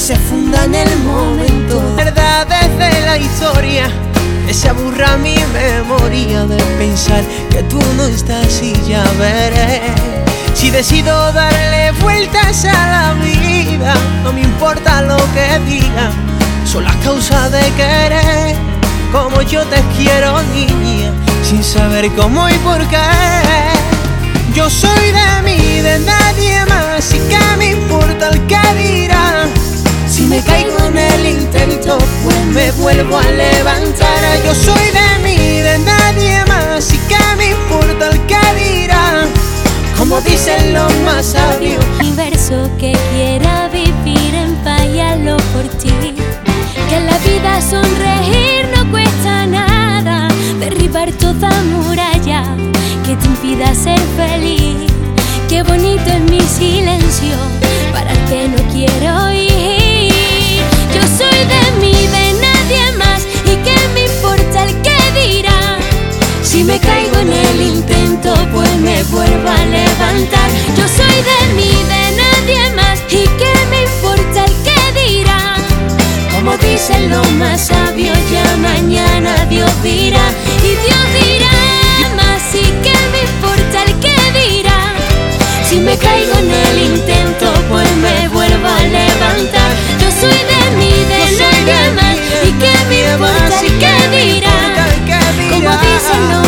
se funda en el momento. Verdades de la historia, que se aburra mi memoria de pensar que tú no estás y ya veré. Si decido darle vueltas a la vida, no me importa lo que digan, son las causas de querer. Como yo te quiero, niña, sin saber cómo y por qué. Yo soy de mí, de nadie más, y que me importa el que dirá. Si me caigo en el intento, pues me vuelvo a levantar. Yo soy de mí, de nadie más, y que me importa el que dirá. Como dicen los más sabios, universo que quiera vivir en paz y hazlo por ti. Que en la vida sonreír no cuesta nada, derribar toda muralla que te impida ser feliz. Qué bonito es mi silencio para el que no quiero ir. Yo soy de mí, de nadie más, y que me importa el que dirá. Si me caigo en el intento, pues me vuelvo a levantar. Yo soy de mí, de nadie más, y que me importa el que dirá. Como dicen los más sabios, ya mañana Dios dirá. Y Dios dirá más, y que me importa el que dirá. Si me caigo en el intento, pues me vuelvo a levantar. Yo soy de mí, de nadie más, y que me importa el que dirá. Como dicen los